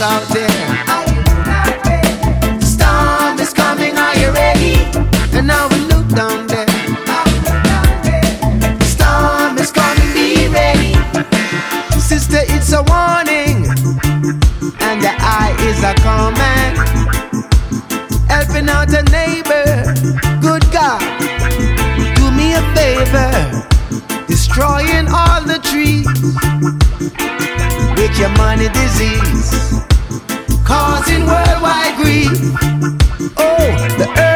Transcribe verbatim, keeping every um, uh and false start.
out there. Storm is coming, are you ready? And now we look down there. Storm is coming, be ready. Sister, it's a warning, and the eye is a command. Helping out a neighbor, good God, do me a favor. Destroying all the trees with your money disease, causing worldwide grief. Oh, the earth